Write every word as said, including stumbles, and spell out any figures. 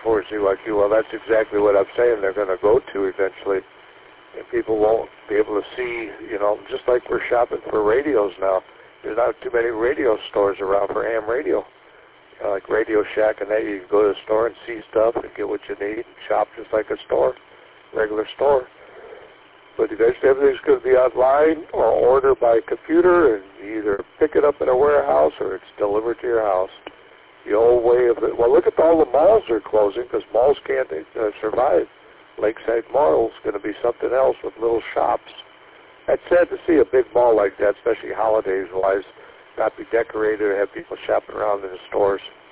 unfortunately, like you, well, that's exactly what I'm saying they're going to go to eventually. And people won't be able to see, you know, just like we're shopping for radios now. There's not too many radio stores around for ham radio. You know, like Radio Shack and that, you can go to the store and see stuff and get what you need and shop just like a store, regular store. But eventually everything's going to be online or order by computer, and you either pick it up in a warehouse or it's delivered to your house. The old way of it. Well, look at all the malls are closing because malls can't uh, survive. Lakeside Mall is going to be something else with little shops. That's sad to see a big mall like that, especially holidays-wise, not be decorated or have people shopping around in the stores.